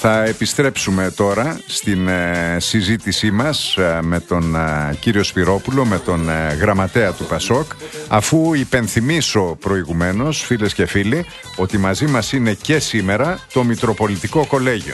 Θα επιστρέψουμε τώρα στην συζήτησή μας με τον κύριο Σπυρόπουλο, με τον γραμματέα του ΠΑΣΟΚ, αφού υπενθυμίσω προηγουμένως, φίλες και φίλοι, ότι μαζί μας είναι και σήμερα το Μητροπολιτικό Κολέγιο.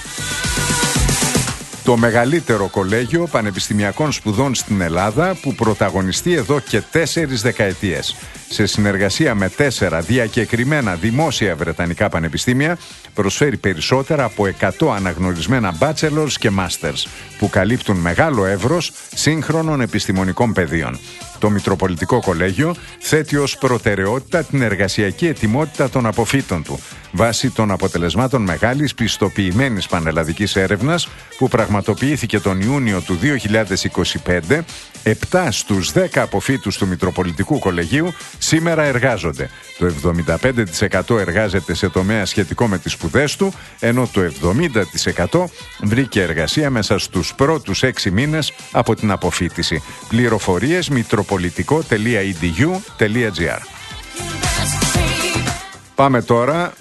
Το μεγαλύτερο κολέγιο πανεπιστημιακών σπουδών στην Ελλάδα που πρωταγωνιστεί εδώ και 4 δεκαετίες. Σε συνεργασία με 4 διακεκριμένα δημόσια βρετανικά πανεπιστήμια προσφέρει περισσότερα από 100 αναγνωρισμένα bachelors και masters που καλύπτουν μεγάλο εύρος σύγχρονων επιστημονικών πεδίων. Το Μητροπολιτικό Κολέγιο θέτει ως προτεραιότητα την εργασιακή ετοιμότητα των αποφύτων του, βάσει των αποτελεσμάτων μεγάλης πιστοποιημένης πανελλαδικής έρευνας που πραγματοποιήθηκε τον Ιούνιο του 2025. 7 στους 10 αποφύτους του Μητροπολιτικού Κολεγίου σήμερα εργάζονται. Το 75% εργάζεται σε τομέα σχετικό με τις σπουδές του, ενώ το 70% βρήκε εργασία μέσα στους πρώτους 6 μήνες από την αποφύτιση. Πληροφορίες mitropolitico.edu.gr. Πάμε τώρα.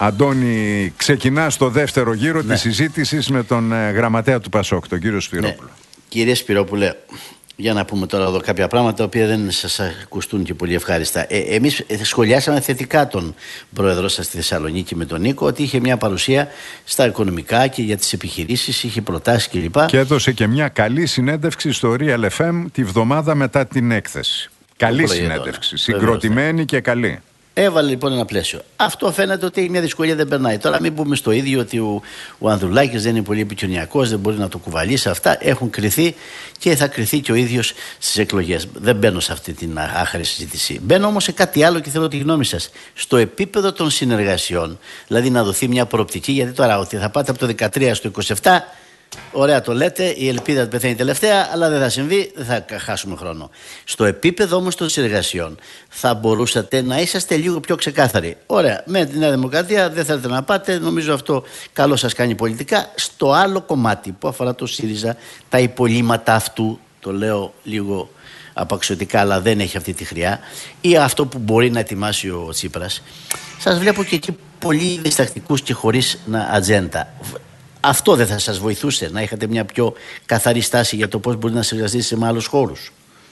Αντώνη, ξεκινά στο δεύτερο γύρο της συζήτησης με τον γραμματέα του ΠΑΣΟΚ, τον κύριο Σπυρόπουλο. Κύριε Σπυρόπουλε, για να πούμε τώρα εδώ κάποια πράγματα τα οποία δεν σας ακουστούν και πολύ ευχάριστα. Εμείς σχολιάσαμε θετικά τον πρόεδρό σας στη Θεσσαλονίκη με τον Νίκο, ότι είχε μια παρουσία στα οικονομικά και για τις επιχειρήσεις, είχε προτάσεις κλπ. Και έδωσε και μια καλή συνέντευξη στο Real FM τη βδομάδα μετά την έκθεση. Καλή συνέντευξη, συγκροτημένη και καλή. Έβαλε λοιπόν ένα πλαίσιο. Αυτό φαίνεται ότι έχει μια δυσκολία, δεν περνάει. Τώρα, μην πούμε στο ίδιο ότι ο Ανδρουλάκης δεν είναι πολύ επικοινωνιακός, δεν μπορεί να το κουβαλήσει. Αυτά έχουν κριθεί και θα κριθεί και ο ίδιος στις εκλογές. Δεν μπαίνω σε αυτή την άχρη συζήτηση. Μπαίνω όμως σε κάτι άλλο και θέλω τη γνώμη σας. Στο επίπεδο των συνεργασιών, δηλαδή να δοθεί μια προοπτική, γιατί τώρα ότι θα πάτε από το 13 στο 27. Ωραία το λέτε, η ελπίδα πεθαίνει τελευταία, αλλά δεν θα συμβεί, δεν θα χάσουμε χρόνο. Στο επίπεδο όμως των συνεργασιών θα μπορούσατε να είσαστε λίγο πιο ξεκάθαροι. Ωραία, με τη Νέα Δημοκρατία δεν θέλετε να πάτε, νομίζω αυτό καλό σας κάνει πολιτικά. Στο άλλο κομμάτι που αφορά το ΣΥΡΙΖΑ, τα υπολείμματα αυτού, το λέω λίγο απαξιωτικά αλλά δεν έχει αυτή τη χρειά, ή αυτό που μπορεί να ετοιμάσει ο Τσίπρας, σας βλέπω και εκεί πολύ διστακτικούς και χωρίς ατζέντα. Αυτό δεν θα σας βοηθούσε να είχατε μια πιο καθαρή στάση για το πώς μπορεί να συνεργαστείτε με άλλους χώρους?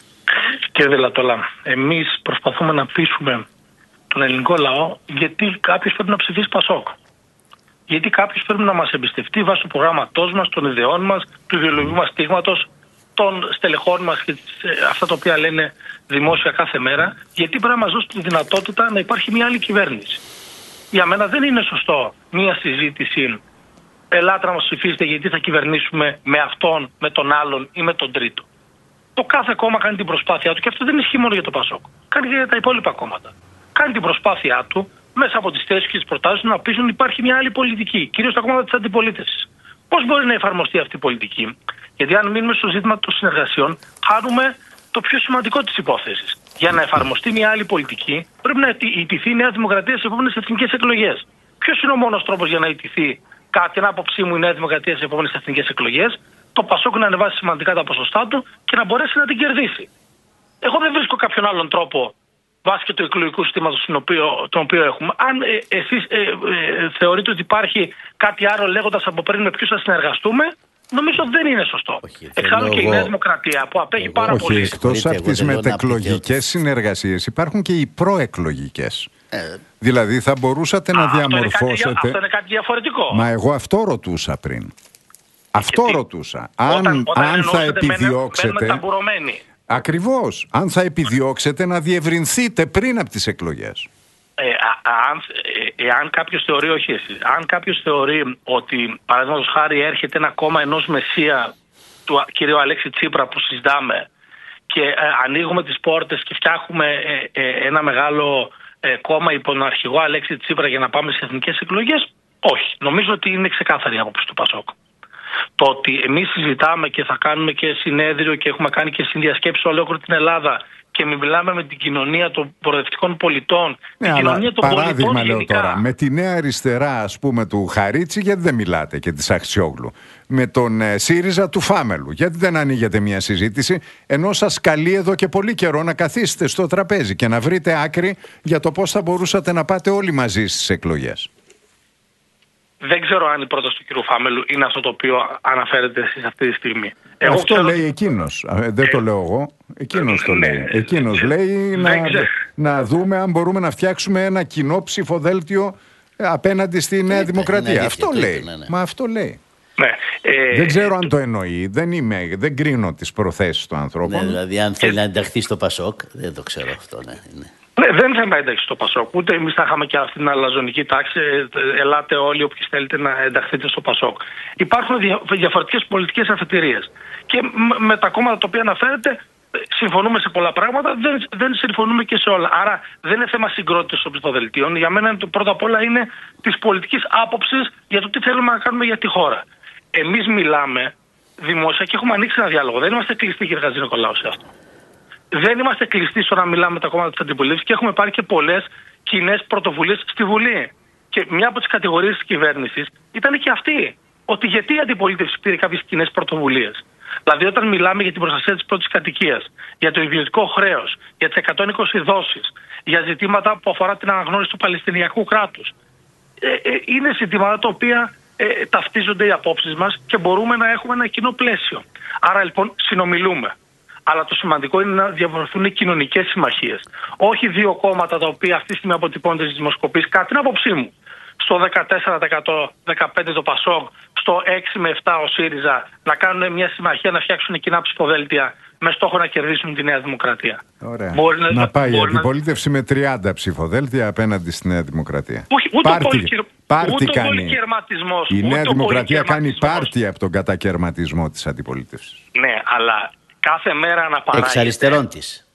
Κύριε Δελατόλα, εμείς προσπαθούμε να πείσουμε τον ελληνικό λαό γιατί κάποιος πρέπει να ψηφίσει ΠΑΣΟΚ. Γιατί κάποιος πρέπει να μας εμπιστευτεί βάσει του προγράμματός μας, των ιδεών μας, του ιδεολογικού μας στίγματος, των στελεχών μας και αυτά τα οποία λένε δημόσια κάθε μέρα. Γιατί πρέπει να μας δώσει τη δυνατότητα να υπάρχει μια άλλη κυβέρνηση. Για μένα δεν είναι σωστό μια συζήτηση. Ελάτε να μας ψηφίσετε γιατί θα κυβερνήσουμε με αυτόν, με τον άλλον ή με τον τρίτο. Το κάθε κόμμα κάνει την προσπάθειά του και αυτό δεν ισχύει μόνο για το ΠΑΣΟΚ. Κάνει και για τα υπόλοιπα κόμματα. Κάνει την προσπάθειά του μέσα από τις θέσεις και τις προτάσεις του να πείσουν ότι υπάρχει μια άλλη πολιτική, κυρίως τα κόμματα της αντιπολίτευσης. Πώς μπορεί να εφαρμοστεί αυτή η πολιτική? Γιατί αν μείνουμε στο ζήτημα των συνεργασιών, χάνουμε το πιο σημαντικό της υπόθεσης. Για να εφαρμοστεί μια άλλη πολιτική, πρέπει να ιτηθεί η Νέα Δημοκρατία στις επόμενες εθνικές εκλογές. Ποιος είναι ο μόνος τρόπος για να ιτηθεί? Κατά την άποψή μου, η Νέα Δημοκρατία στις επόμενες εθνικές εκλογές, το ΠΑΣΟΚ να ανεβάσει σημαντικά τα ποσοστά του και να μπορέσει να την κερδίσει. Εγώ δεν βρίσκω κάποιον άλλον τρόπο βάσει και του εκλογικού συστήματος τον οποίο έχουμε. Αν εσείς θεωρείτε ότι υπάρχει κάτι άλλο λέγοντας από πριν με ποιους θα συνεργαστούμε, νομίζω δεν είναι σωστό. Εξάλλου και η Νέα Δημοκρατία που απέχει πάρα πολύ. Εκτός από τις μετεκλογικές συνεργασίες υπάρχουν και οι προεκλογικές. Δηλαδή θα μπορούσατε να διαμορφώσετε. Αυτό είναι κάτι διαφορετικό. Μα εγώ αυτό ρωτούσα πριν. Αυτό ρωτούσα. Αν θα επιδιώξετε. Ακριβώς. Αν θα επιδιώξετε να διευρυνθείτε πριν από τις εκλογές. Εάν κάποιος θεωρεί, όχι εσείς, αν κάποιος θεωρεί ότι παραδείγματος χάρη έρχεται ένα κόμμα ενός μεσία του κ. Αλέξη Τσίπρα που συζητάμε και ανοίγουμε τις πόρτες και φτιάχνουμε ένα μεγάλο κόμμα υπό τον αρχηγό Αλέξη Τσίπρα για να πάμε στις εθνικές εκλογές, όχι. Νομίζω ότι είναι ξεκάθαρη η άποψη του ΠΑΣΟΚ. Το ότι εμείς συζητάμε και θα κάνουμε και συνέδριο και έχουμε κάνει και συνδιασκέψεις σε ολόκληρη την Ελλάδα και μιλάμε με την κοινωνία των προοδευτικών πολιτών. Ναι, την κοινωνία των παράδειγμα πολιτών λέω γενικά. τώρα, με τη Νέα Αριστερά ας πούμε του Χαρίτσι, γιατί δεν μιλάτε, και της Αξιόγλου. Με τον ΣΥΡΙΖΑ του Φάμελου, γιατί δεν ανοίγετε μια συζήτηση, ενώ σας καλεί εδώ και πολύ καιρό να καθίσετε στο τραπέζι και να βρείτε άκρη για το πώς θα μπορούσατε να πάτε όλοι μαζί στις εκλογές. Δεν ξέρω αν η πρόταση του κ. Φάμελου είναι αυτό το οποίο αναφέρετε εσείς αυτή τη στιγμή. Αυτό λέει εκείνος. Δεν το λέω εγώ. Εκείνος το λέει. Εκείνος λέει να δούμε αν μπορούμε να φτιάξουμε ένα κοινό ψηφοδέλτιο απέναντι στη Νέα Δημοκρατία. Αυτό λέει. Μα αυτό λέει. Ναι. Δεν ξέρω αν το εννοεί. Δεν κρίνω τις προθέσεις του ανθρώπου. Ναι, δηλαδή, αν θέλει να ενταχθεί στο Πασόκ, δεν το ξέρω αυτό. Ναι, δεν θα με ένταξει στο Πασόκ. Ούτε εμείς θα είχαμε και αυτή την αλαζονική τάξη. Ελάτε όλοι όποιοι θέλετε να ενταχθείτε στο Πασόκ. Υπάρχουν διαφορετικές πολιτικές αφετηρίες. Και με τα κόμματα τα οποία αναφέρετε, συμφωνούμε σε πολλά πράγματα, δεν συμφωνούμε και σε όλα. Άρα δεν είναι θέμα συγκρότησης των ψηφοδελτίων. Για μένα πρώτα απ' όλα είναι της πολιτικής άποψης για το τι θέλουμε να κάνουμε για τη χώρα. Εμείς μιλάμε δημόσια και έχουμε ανοίξει ένα διάλογο. Δεν είμαστε κλειστοί, κύριε Χατζηνικολάου, σε αυτό. Δεν είμαστε κλειστοί στο να μιλάμε με τα κόμματα της αντιπολίτευσης και έχουμε πάρει και πολλές κοινές πρωτοβουλίες στη Βουλή. Και μια από τις κατηγορίες της κυβέρνησης ήταν και αυτή. Ότι γιατί η αντιπολίτευση πήρε κάποιες κοινές πρωτοβουλίες. Δηλαδή, όταν μιλάμε για την προστασία της πρώτης κατοικίας, για το ιδιωτικό χρέος, για τις 120 δόσεις, για ζητήματα που αφορά την αναγνώριση του Παλαιστινιακού κράτους, είναι ζητήματα τα οποία ταυτίζονται οι απόψεις μας και μπορούμε να έχουμε ένα κοινό πλαίσιο. Άρα λοιπόν συνομιλούμε. Αλλά το σημαντικό είναι να διαμορφωθούν κοινωνικές συμμαχίες. Όχι δύο κόμματα τα οποία αυτή τη στιγμή αποτυπώνται στις δημοσκοπήσεις, κατά την άποψή μου. Στο 14%, 15% το Πασόκ, στο 6 με 7 ο ΣΥΡΙΖΑ, να κάνουν μια συμμαχία, να φτιάξουν κοινά ψηφοδέλτια με στόχο να κερδίσουν τη Νέα Δημοκρατία. Ωραία. Να πάει η αντιπολίτευση με 30 ψηφοδέλτια απέναντι στη Νέα Δημοκρατία. Όχι, ούτε ο πολυκερματισμός. Η Νέα Δημοκρατία κάνει πάρτι από τον κατακερματισμό της αντιπολίτευσης. Ναι, αλλά κάθε μέρα αναπαράγεται. Εξ αριστερών της.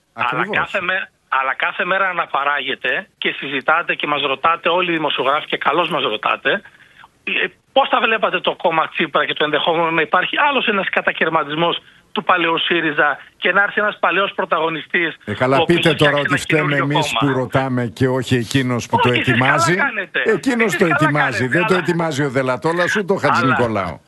Αλλά κάθε μέρα αναπαράγεται και συζητάτε και μας ρωτάτε όλοι οι δημοσιογράφοι και καλώς μας ρωτάτε πώς θα βλέπατε το κόμμα Τσίπρα και το ενδεχόμενο να υπάρχει άλλος ένας κατακερματισμός του παλαιού ΣΥΡΙΖΑ και να έρθει ένας παλαιός πρωταγωνιστής. Καλά, πείτε τώρα ότι φταίμε εμείς που ρωτάμε και όχι εκείνος που το ετοιμάζει. Εκείνος το ετοιμάζει. Δεν το ετοιμάζει ο Δελατόλας ούτε ο Χατζηνικολάου.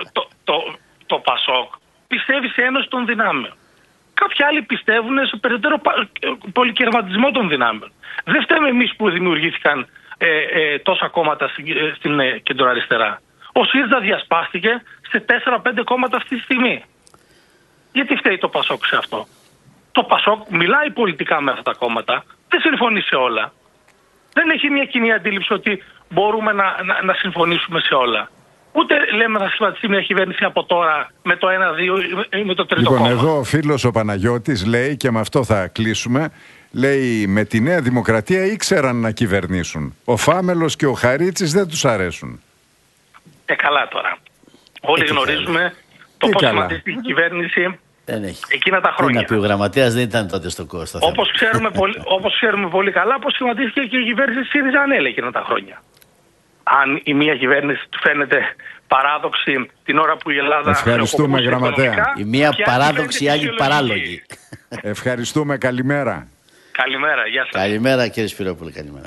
Το Πασόκ πιστεύει σε ένωση των δυνάμεων. Κάποιοι άλλοι πιστεύουν σε περαιτέρω πολυκερματισμό των δυνάμεων. Δεν φταίμε εμείς που δημιουργήθηκαν τόσα κόμματα στην κεντροαριστερά. Ο ΣΥΡΙΖΑ διασπάστηκε σε 4-5 κόμματα αυτή τη στιγμή. Γιατί φταίει το Πασόκ σε αυτό? Το Πασόκ μιλάει πολιτικά με αυτά τα κόμματα, δεν συμφωνεί σε όλα. Δεν έχει μια κοινή αντίληψη ότι μπορούμε να συμφωνήσουμε σε όλα. Ούτε λέμε θα σχηματιστεί μια κυβέρνηση από τώρα με το 1-2 ή με το τρίτο κόμμα. Εδώ ο φίλος ο Παναγιώτης λέει, και με αυτό θα κλείσουμε, λέει με τη Νέα Δημοκρατία ήξεραν να κυβερνήσουν. Ο Φάμελος και ο Χαρίτσης δεν τους αρέσουν. Καλά τώρα. Όλοι γνωρίζουμε το πώς σχηματίστηκε η κυβέρνηση εκείνα τα χρόνια. Να πει ο γραμματέας δεν ήταν τότε στο κόστο. Όπως ξέρουμε πολύ καλά πώς σχηματίστηκε και η κυβέρνηση ΣΥΡΙΖΑ-ΑΝΕΛ εκείνα τα χρόνια. Αν η μία κυβέρνηση του φαίνεται παράδοξη την ώρα που η Ελλάδα... Ευχαριστούμε, γραμματέα. Η μία παράδοξη, η άλλη παράλογη. Ευχαριστούμε, καλημέρα. Καλημέρα, γεια σας. Καλημέρα κύριε Σπυρόπουλε, καλημέρα.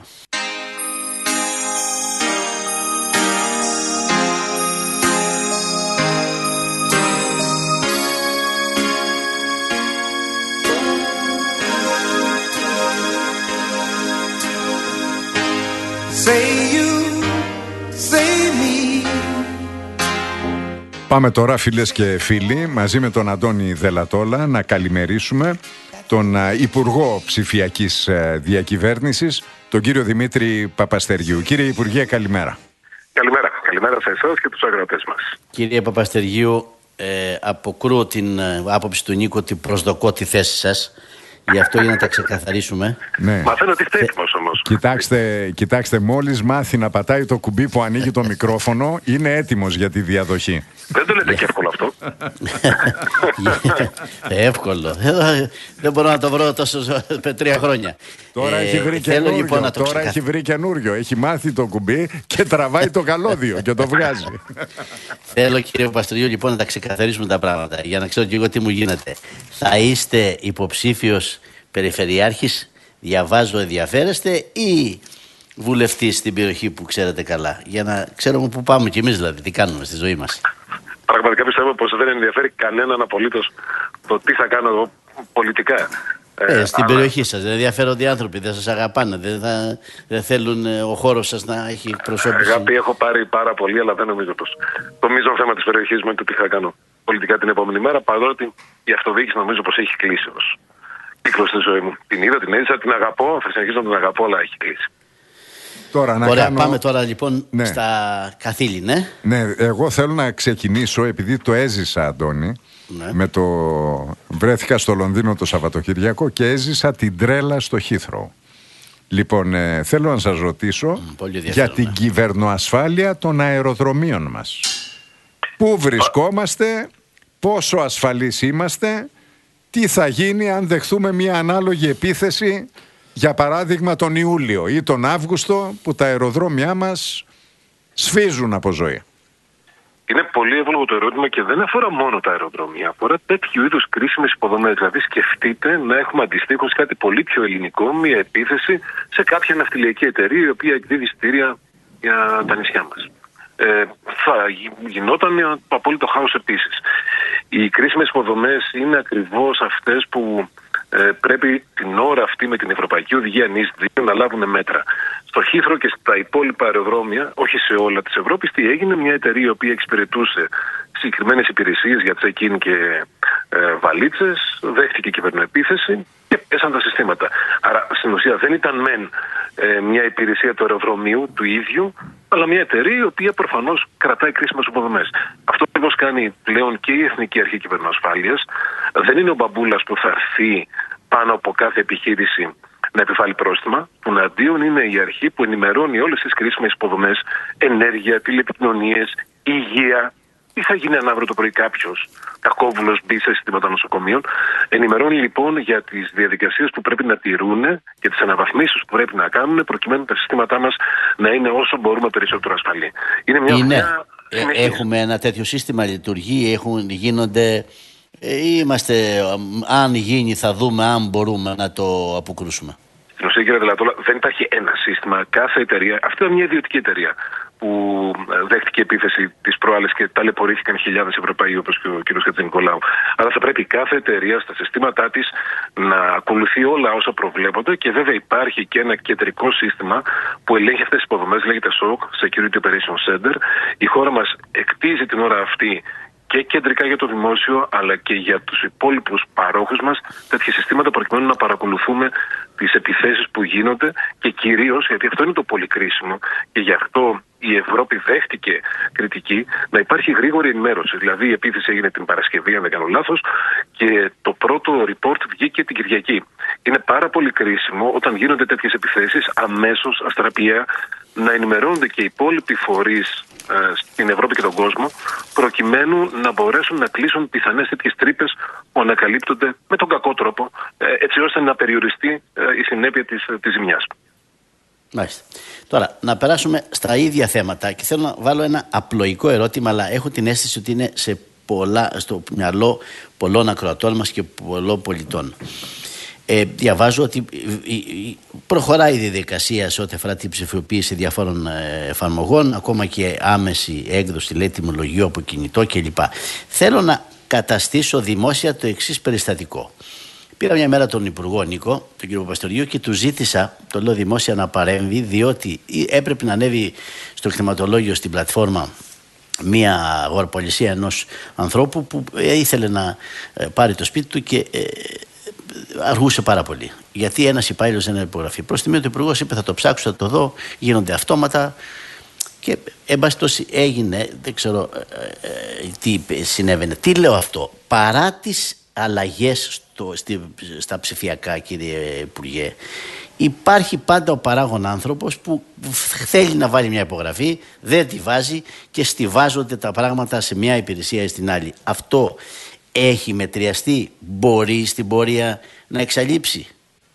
Πάμε τώρα, φίλες και φίλοι, μαζί με τον Αντώνη Δελατόλα να καλημερίσουμε τον Υπουργό Ψηφιακής Διακυβέρνησης, τον κύριο Δημήτρη Παπαστεργίου. Κύριε Υπουργέ, καλημέρα. Καλημέρα. Καλημέρα σε εσάς και τους αγροτές μας. Κύριε Παπαστεργίου, αποκρούω την άποψη του Νίκου ότι προσδοκώ τη θέση σας. Γι' αυτό για να τα ξεκαθαρίσουμε. Ναι. Μαθαίνω ότι είστε έτοιμος όμως. Κοιτάξτε, μόλις μάθει να πατάει το κουμπί που ανοίγει το μικρόφωνο, είναι έτοιμος για τη διαδοχή. Δεν το λέτε και εύκολο αυτό. Εύκολο. Δεν μπορώ να το βρω τόσο 3 χρόνια. Τώρα έχει βρει καινούριο. Λοιπόν, έχει βρει καινούριο. Έχει μάθει το κουμπί και τραβάει το καλώδιο και το βγάζει. Θέλω, κύριε Παπαστεργίου, λοιπόν να τα ξεκαθαρίσουμε τα πράγματα για να ξέρω και εγώ τι μου γίνεται. Θα είστε υποψήφιος περιφερειάρχης, διαβάζω, ενδιαφέρεστε, ή βουλευτής στην περιοχή που ξέρετε καλά? Για να ξέρουμε πού πάμε κι εμείς, δηλαδή τι κάνουμε στη ζωή μας. Πραγματικά πιστεύω πως δεν ενδιαφέρει κανέναν απολύτως το τι θα κάνω εγώ πολιτικά. Στην περιοχή σας δεν ενδιαφέρονται οι άνθρωποι, δεν σας αγαπάνε, δεν θέλουν ο χώρος σας να έχει εκπροσώπηση. Αγάπη έχω πάρει πάρα πολύ, αλλά δεν νομίζω πως το μείζον θέμα της περιοχής μου είναι το τι θα κάνω πολιτικά την επόμενη μέρα, παρότι η αυτοδιοίκηση νομίζω πως έχει κλείσει ως κύκλος στη ζωή μου. Την είδα, την έζησα, την αγαπώ, θα συνεχίσω να την αγαπώ, αλλά έχει κλείσει. Ωραία, πάμε τώρα λοιπόν στα καθήλυ, ναι. Ναι, εγώ θέλω να ξεκινήσω, επειδή το έζησα, Αντώνη, βρέθηκα στο Λονδίνο το Σαββατοκυριακό και έζησα την τρέλα στο Heathrow. Λοιπόν, θέλω να σας ρωτήσω για την κυβερνοασφάλεια των αεροδρομίων μας. Πού βρισκόμαστε, πόσο ασφαλείς είμαστε, τι θα γίνει αν δεχθούμε μια ανάλογη επίθεση, για παράδειγμα τον Ιούλιο ή τον Αύγουστο, που τα αεροδρόμια μας σφίζουν από ζωή. Είναι πολύ εύλογο το ερώτημα και δεν αφορά μόνο τα αεροδρόμια. Αφορά τέτοιου είδους κρίσιμες υποδομές. Δηλαδή, σκεφτείτε να έχουμε αντιστοίχως κάτι πολύ πιο ελληνικό, μια επίθεση σε κάποια ναυτιλιακή εταιρεία η οποία εκδίδει εισιτήρια για τα νησιά μας. Θα γινόταν απόλυτο χάος επίσης. Οι κρίσιμες υποδομές είναι ακριβώς αυτές που πρέπει την ώρα αυτή με την Ευρωπαϊκή Οδηγία NIS 2 να λάβουν μέτρα. Στο Heathrow και στα υπόλοιπα αεροδρόμια, όχι σε όλα της Ευρώπης, τι έγινε, μια εταιρεία η οποία εξυπηρετούσε συγκεκριμένες υπηρεσίες για check-in και βαλίτσες, δέχτηκε κυβερνοεπίθεση και πέσαν τα συστήματα. Άρα στην ουσία δεν ήταν μεν μια υπηρεσία του αεροδρομίου του ίδιου, αλλά μια εταιρεία η οποία προφανώς κρατάει κρίσιμες υποδομές. Αυτό ακριβώς κάνει πλέον και η Εθνική Αρχή Κυβερνοασφάλειας. Δεν είναι ο μπαμπούλας που θα έρθει πάνω από κάθε επιχείρηση να επιβάλλει πρόστιμα. Τον αντίον είναι η αρχή που ενημερώνει όλες τις κρίσιμες υποδομές, ενέργεια, τηλεπικοινωνίες, υγεία. Τι θα γίνει αν αύριο το πρωί κάποιος κακόβουλος μπει σε συστήματα νοσοκομείων. Ενημερώνει λοιπόν για τις διαδικασίες που πρέπει να τηρούν και τις αναβαθμίσεις που πρέπει να κάνουν προκειμένου τα συστήματά μας να είναι όσο μπορούμε περισσότερο ασφαλή. Είναι μια δουλειά. Έχουμε ένα τέτοιο σύστημα, λειτουργεί, γίνονται. Είμαστε, αν γίνει θα δούμε αν μπορούμε να το αποκρούσουμε. Στην ουσία, κύριε Δελατόλα, δεν υπάρχει ένα σύστημα. Κάθε εταιρεία, αυτή είναι μια ιδιωτική εταιρεία που δέχτηκε επίθεση τις προάλλες και ταλαιπωρήθηκαν χιλιάδες Ευρωπαίοι, όπως και ο κ. Χατζηνικολάου. Αλλά θα πρέπει κάθε εταιρεία στα συστήματά της να ακολουθεί όλα όσα προβλέπονται και βέβαια υπάρχει και ένα κεντρικό σύστημα που ελέγχει αυτές τις υποδομές, λέγεται SOC, Security Operations Center. Η χώρα μας εκτίζει την ώρα αυτή και κεντρικά για το δημόσιο, αλλά και για τους υπόλοιπους παρόχους μας τέτοια συστήματα προκειμένου να παρακολουθούμε τις επιθέσεις που γίνονται και κυρίως, γιατί αυτό είναι το πολύ κρίσιμο και γι' αυτό η Ευρώπη δέχτηκε κριτική, να υπάρχει γρήγορη ενημέρωση. Δηλαδή η επίθεση έγινε την Παρασκευή, αν δεν κάνω λάθος, και το πρώτο report βγήκε την Κυριακή. Είναι πάρα πολύ κρίσιμο όταν γίνονται τέτοιες επιθέσεις αμέσως, αστραπιαία, να ενημερώνονται και οι υπόλοιποι φορείς στην Ευρώπη και τον κόσμο, προκειμένου να μπορέσουν να κλείσουν πιθανές τέτοιες τρύπες που ανακαλύπτονται με τον κακό τρόπο, έτσι ώστε να περιοριστεί η συνέπεια της ζημιάς. Μάλιστα. Τώρα, να περάσουμε στα ίδια θέματα και θέλω να βάλω ένα απλοϊκό ερώτημα, αλλά έχω την αίσθηση ότι είναι στο μυαλό πολλών ακροατών μας και πολλών πολιτών. Διαβάζω ότι προχωράει η διαδικασία σε ό,τι αφορά την ψηφιοποίηση διαφόρων εφαρμογών, ακόμα και άμεση έκδοση, λέει, τιμολογίου από κινητό κλπ. Θέλω να καταστήσω δημόσια το εξής περιστατικό. Πήρα μια μέρα τον Υπουργό Νίκο, τον κύριο Παπαστοριού, και του ζήτησα, το λέω δημόσια, να παρέμβει, διότι έπρεπε να ανέβει στο κτηματολόγιο στην πλατφόρμα μια αγοραπολισία ενός ανθρώπου που ήθελε να πάρει το σπίτι του και αργούσε πάρα πολύ. Γιατί ένας υπάλληλος δεν υπογραφεί. Προς τη μία του Υπουργός είπε: θα το ψάξω, θα το δω, γίνονται αυτόματα. Και εν πάση περιπτώσει έγινε, δεν ξέρω τι συνέβαινε. Τι λέω αυτό? Παρά τις αλλαγές στα ψηφιακά, κύριε Υπουργέ, υπάρχει πάντα ο παράγων άνθρωπος που θέλει να βάλει μια υπογραφή, δεν τη βάζει και στιβάζονται τα πράγματα σε μια υπηρεσία ή στην άλλη. Αυτό έχει μετριαστεί? Μπορεί στην πορεία να εξαλείψει?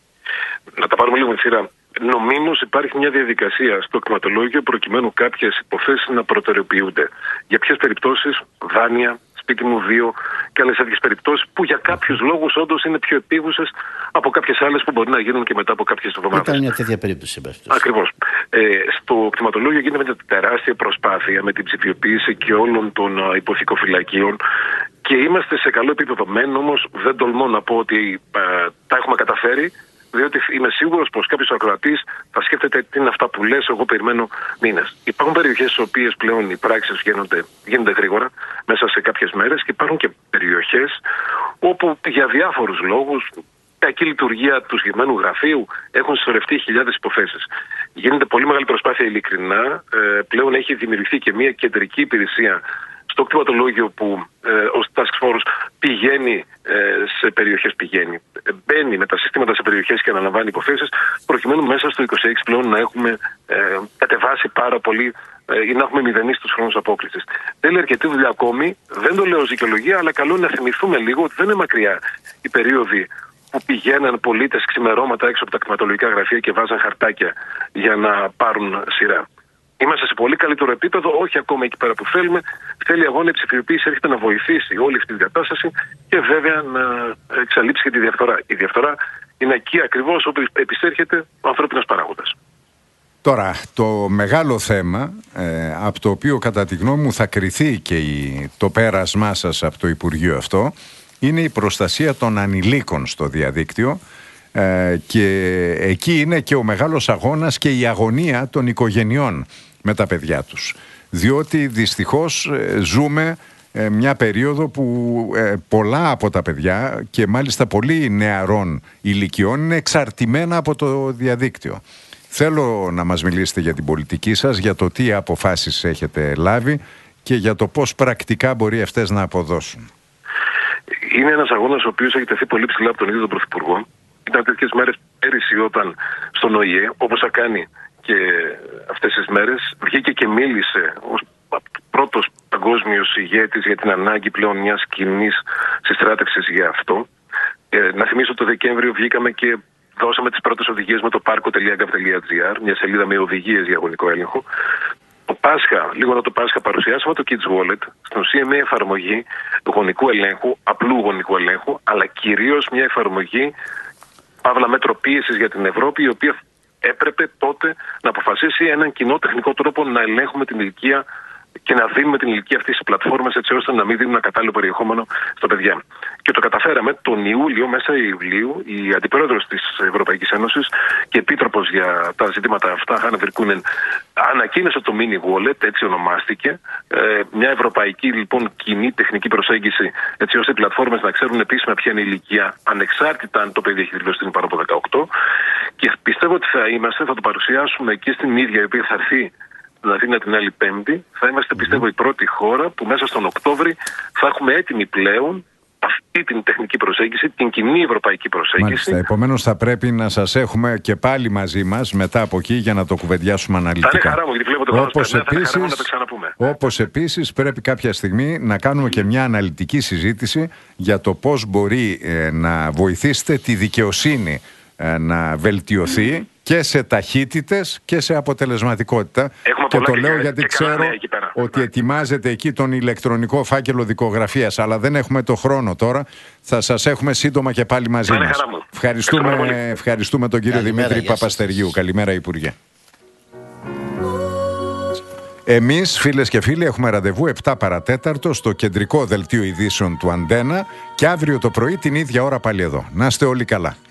Να τα πάρουμε λίγο με τη σειρά. Νομίμως υπάρχει μια διαδικασία στο κτηματολόγιο προκειμένου κάποιες υποθέσεις να προτεραιοποιούνται. Για ποιες περιπτώσεις? Δάνεια, σπίτι μου 2 και άλλες τέτοιες περιπτώσεις που για κάποιους λόγους όντως είναι πιο επίγουσες από κάποιες άλλες που μπορεί να γίνουν και μετά από κάποιες εβδομάδες. Ήταν μια τέτοια περίπτωση. Ακριβώς. Στο κτηματολόγιο γίνεται μια τεράστια προσπάθεια με την ψηφιοποίηση και όλων των υποθηκοφυλακίων και είμαστε σε καλό επίπεδο. Μεν όμως δεν τολμώ να πω ότι τα έχουμε καταφέρει, διότι είμαι σίγουρος πως κάποιος ακροατής θα σκέφτεται τι είναι αυτά που λες, εγώ περιμένω μήνες. Υπάρχουν περιοχές στις οποίες πλέον οι πράξεις γίνονται γρήγορα, μέσα σε κάποιες μέρες, και υπάρχουν και περιοχές όπου για διάφορους λόγους, κακή λειτουργία του συγκεκριμένου γραφείου, έχουν συσσωρευτεί χιλιάδες υποθέσεις. Γίνεται πολύ μεγάλη προσπάθεια ειλικρινά. Πλέον έχει δημιουργηθεί και μια κεντρική υπηρεσία στο κτηματολόγιο που ως task force πηγαίνει σε περιοχές, μπαίνει με τα συστήματα σε περιοχές και αναλαμβάνει υποθέσεις, προκειμένου μέσα στο 26 πλέον να έχουμε κατεβάσει πάρα πολύ ή να έχουμε μηδενίσει τους χρόνους απόκρισης. Θέλει αρκετή δουλειά ακόμη, δεν το λέω ως δικαιολογία, αλλά καλό είναι να θυμηθούμε λίγο ότι δεν είναι μακριά η περίοδοι που πηγαίναν πολίτες ξημερώματα έξω από τα κτηματολογικά γραφεία και βάζαν χαρτάκια για να πάρουν σειρά. Είμαστε σε πολύ καλύτερο επίπεδο, όχι ακόμα εκεί πέρα που θέλουμε. Θέλει αγώνα, η ψηφιοποίηση έρχεται να βοηθήσει όλη αυτή την κατάσταση και βέβαια να εξαλείψει και τη διαφθορά. Η διαφθορά είναι εκεί ακριβώς όπου επισέρχεται ο ανθρώπινος παράγοντας. Τώρα, το μεγάλο θέμα, από το οποίο κατά τη γνώμη μου θα κριθεί και το πέρασμά σας από το Υπουργείο αυτό, είναι η προστασία των ανηλίκων στο διαδίκτυο. Και εκεί είναι και ο μεγάλος αγώνας και η αγωνία των οικογενειών με τα παιδιά τους, διότι δυστυχώς ζούμε μια περίοδο που πολλά από τα παιδιά και μάλιστα πολύ νεαρών ηλικιών είναι εξαρτημένα από το διαδίκτυο. Θέλω να μας μιλήσετε για την πολιτική σας, για το τι αποφάσεις έχετε λάβει και για το πώς πρακτικά μπορεί αυτές να αποδώσουν. Είναι ένας αγώνας ο οποίος έχει τεθεί πολύ ψηλά από τον ίδιο τον Πρωθυπουργό. Ήταν τέτοιες μέρες πέρυσι όταν στον ΟΗΕ, όπως θα κάνει και αυτές τις μέρες, βγήκε και μίλησε ως πρώτος παγκόσμιος ηγέτης για την ανάγκη πλέον μιας κοινής συστράτευσης για αυτό. Να θυμίσω το Δεκέμβριο βγήκαμε και δώσαμε τις πρώτες οδηγίες με το parco.gov.gr, μια σελίδα με οδηγίες για γονικό έλεγχο. Το Πάσχα, λίγο μετά το Πάσχα, παρουσιάσαμε το Kids Wallet, στην ουσία μια εφαρμογή του γονικού ελέγχου, απλού γονικού ελέγχου, αλλά κυρίως μια εφαρμογή παύλα μέτρο πίεσης για την Ευρώπη, η οποία έπρεπε τότε να αποφασίσει έναν κοινό τεχνικό τρόπο να ελέγχουμε την ηλικία και να δίνουμε την ηλικία αυτή στις πλατφόρμες, έτσι ώστε να μην δίνουν ένα κατάλληλο περιεχόμενο στα παιδιά. Και το καταφέραμε τον Ιούλιο, μέσα Ιουλίου, η Αντιπρόεδρος της Ευρωπαϊκής Ένωσης και Επίτροπος για τα ζητήματα αυτά, Χάνα Βιρκούνεν, ανακοίνωσε το Mini Wallet, έτσι ονομάστηκε. Μια ευρωπαϊκή λοιπόν κοινή τεχνική προσέγγιση, έτσι ώστε οι πλατφόρμες να ξέρουν επίσημα ποια είναι η ηλικία, ανεξάρτητα αν το παιδί έχει δηλώσει την πάνω από 18. Και πιστεύω ότι θα το παρουσιάσουμε και στην ίδια, η οποία θα έρθει να Αθήνα την άλλη Πέμπτη. Θα είμαστε, πιστεύω, η πρώτη χώρα που μέσα στον Οκτώβρη θα έχουμε έτοιμη πλέον αυτή την τεχνική προσέγγιση, την κοινή ευρωπαϊκή προσέγγιση. Μάλιστα, επομένως θα πρέπει να σας έχουμε και πάλι μαζί μας μετά από εκεί για να το κουβεντιάσουμε αναλυτικά. Θα είναι χαρά μου, γιατί βλέπω το όπως όπως επίσης πρέπει κάποια στιγμή να κάνουμε και μια αναλυτική συζήτηση για το πώς μπορεί να βοηθήσετε τη δικαιοσύνη να βελτιωθεί και σε ταχύτητες και σε αποτελεσματικότητα. Και το λέω γιατί ξέρω ότι ετοιμάζεται εκεί τον ηλεκτρονικό φάκελο δικογραφίας, αλλά δεν έχουμε το χρόνο τώρα. Θα σας έχουμε σύντομα και πάλι μαζί μας. Ευχαριστούμε τον κύριο Δημήτρη Παπαστεργίου. Καλημέρα, Υπουργέ. Εμείς, φίλες και φίλοι, έχουμε ραντεβού 7 παρατέταρτο στο κεντρικό δελτίο ειδήσεων του Αντένα και αύριο το πρωί την ίδια ώρα πάλι εδώ. Να είστε όλοι καλά.